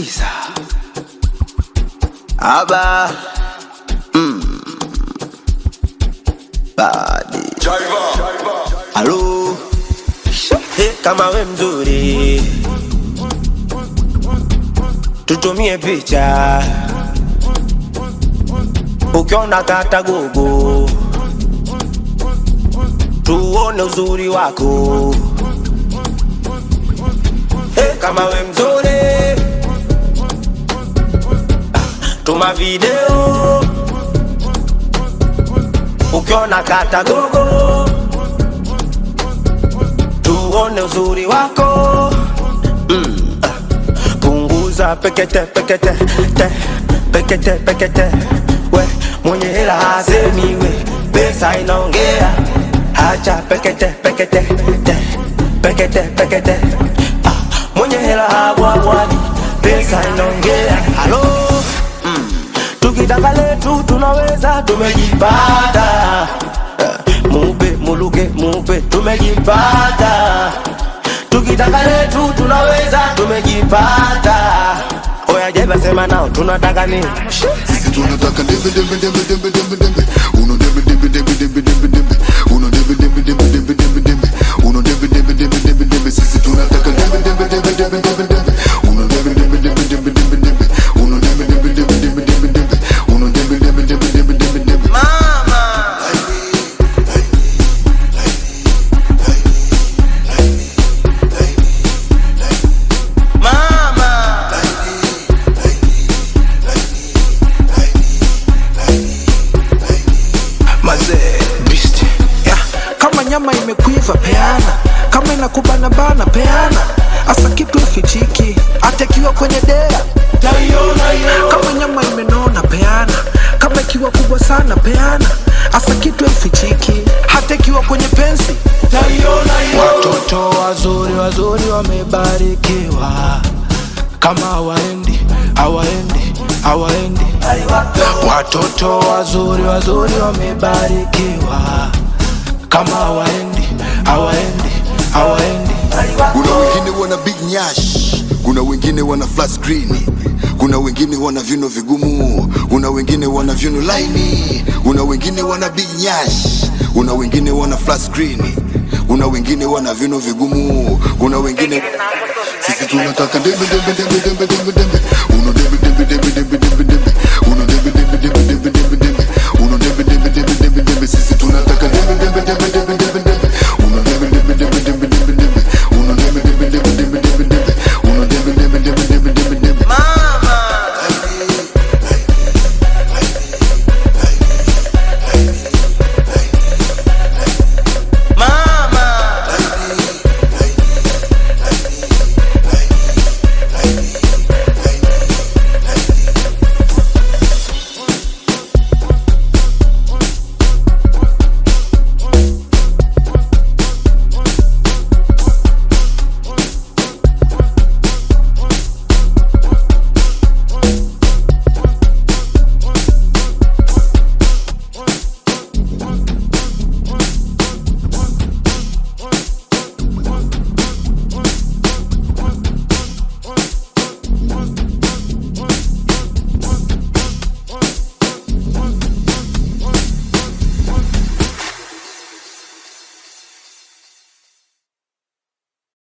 Sikiza Aba Badi Halo Hey, kama we mzuri tutumie picha ukiona kata gogo tuone uzuri wako. Hey, kama we mzuri tuma video ukiona kata gogo tuone uzuri wako. Punguza pekete pekete te pekete pekete we mwenye hela hasemi we pesa inaongea. Acha pekete pekete te pekete pekete mwenye hela habwabwadi pesa inaongea. Halo tukitaka letu tunaweza tumejipata. Mupe muluke mupe tumejipata. Tukitaka letu tunaweza tumejipata. Oya jeba sema nao tunataka nini? Sisi tunataka dembe dembe dembe dembe dembe dembe. Uno dembe dembe dembe dembe dembe dembe. Uno dembe dembe dembe dembe dembe dembe. Uno dembe dembe dembe dembe dembe. Sisi tunataka dembe dembe dembe dembe dembe dembe. Uno dembe dembe dembe dembe dembe dembe. Uno dembe dembe dembe dembe dembe dembe. Uno dembe dembe dembe dembe dembe dembe. Mama kama nyama imekuiva peana, kama inakubana bana peana, asa kitu ifichiki hata kiwa kwenye dea. Kama nyama imenona peana, kama ikiwa kubwa sana peana, asa kitu ifichiki hata kiwa kwenye pensi. Watoto wazuri wazuri wamebarikiwa, kama hawaendi hawaendi hawaendi. Watoto wazuri wazuri wamebarikiwa, kama hawaendi hawaendi hawaendi. Kuna wengine wana big nyash, kuna wengine wana flat screen, kuna wengine wana viuno vigumu, kuna wengine wana viuno laini, kuna wengine wana big nyash, kuna wengine wana flat screen, kuna wengine wana viuno vigumu, kuna wengine. Sisi tunataka dembe dembe dembe dembe dembe dembe. Uno dembe dembe dembe dembe dembe dembe.